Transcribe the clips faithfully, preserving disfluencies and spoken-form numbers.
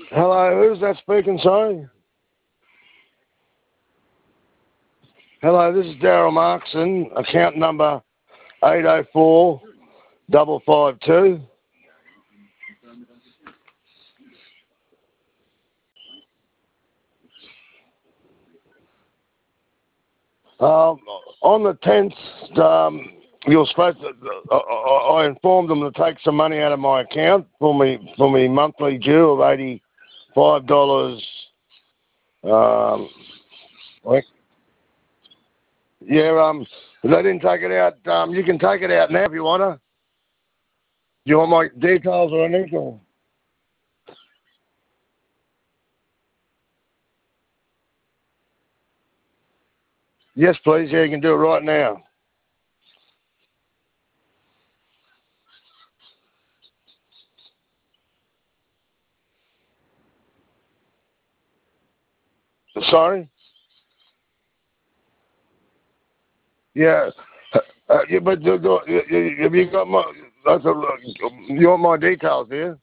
Hello, who's that speaking, sorry? Hello, this is Daryl Markson, account number eight oh four five five two. Um, on the tenth, um, you were supposed to, uh, I I informed them to take some money out of my account for me for me monthly due of eighty-five dollars. Um, like- yeah, um, they didn't take it out. Um, you can take it out now if you want to. Do you want my details or anything? Yes, please. Yeah, you can do it right now. Sorry? Yeah. Uh, uh, yeah but do, do, you, you- have you got my, that's a, you want my details here?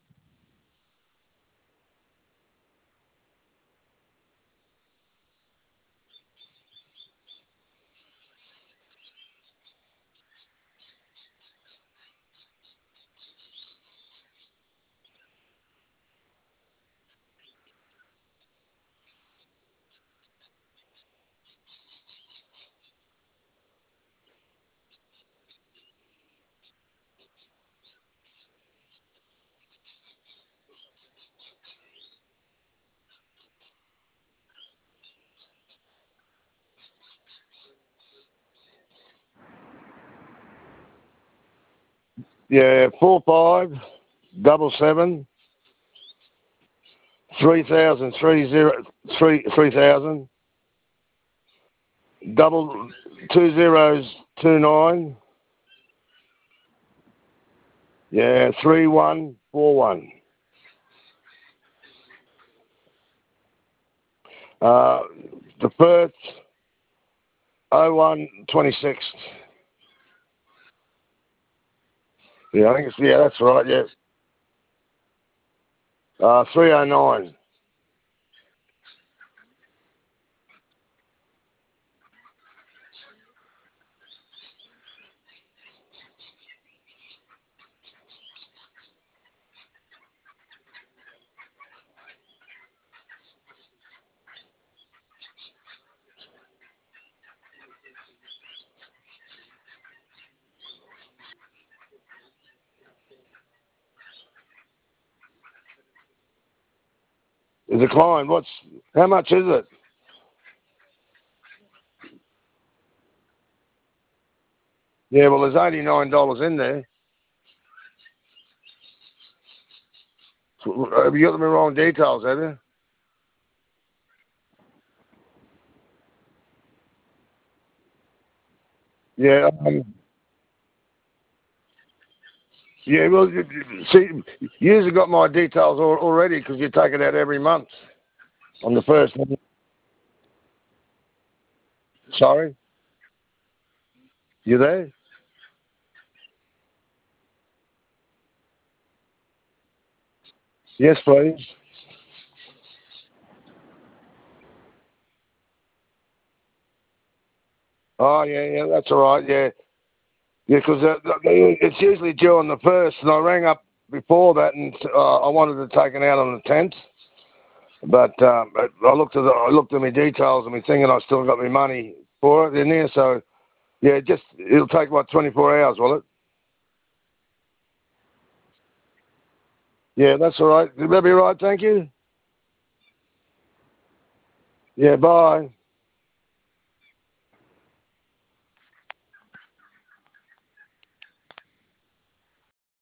Yeah, four five double seven three thousand three zero three three thousand double two zeros two nine. Yeah, three one four one. Uh, the first oh one twenty six. Yeah, I think it's yeah, that's right. Yeah, uh, three oh nine. The decline. What's how much is it? Yeah, well, there's eighty nine dollars in there. Have you got the wrong details, have you? Yeah. Um, yeah, well, you, you- see, you've got my details al- already because you take it out every month on the first. Sorry? You there? Yes, please. Oh, yeah, yeah, that's all right, yeah. Yeah, because uh, it's usually due on the first, and I rang up before that, and uh, I wanted to take it out on the tenth. But um, I looked at the, I looked at my details and my thing, and I still got my money for it in there. So yeah, just it'll take about twenty-four hours, will it? Yeah, that's all right. That'll be all right. Thank you. Yeah, bye.